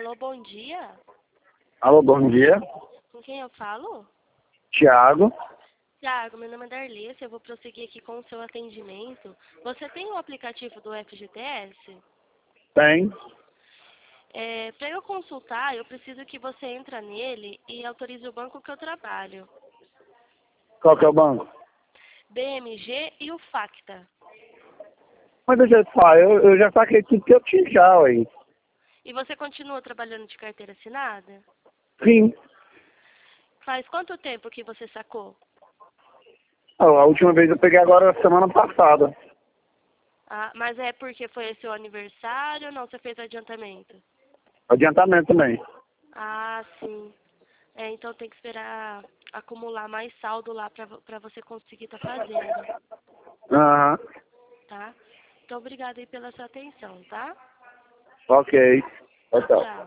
Alô, bom dia. Alô, bom dia. Com quem eu falo? Tiago. Tiago, meu nome é Darlissa, eu vou prosseguir aqui com o seu atendimento. Você tem o aplicativo do FGTS? Tem. Para eu consultar, eu preciso que você entre nele e autorize o banco que eu trabalho. Qual que é o banco? BMG e o Facta. Mas deixa eu te falar, eu já saquei tudo que eu tinha já, ué. E você continua trabalhando de carteira assinada? Sim. Faz quanto tempo que você sacou? A última vez eu peguei agora semana passada. Ah, mas é porque foi seu aniversário ou não? Você fez adiantamento? Adiantamento também. Ah, sim. Então tem que esperar acumular mais saldo lá para você conseguir estar fazendo, Aham. tá? Então, obrigada aí pela sua atenção, tá? Ok. Tchau, tchau. Tchau.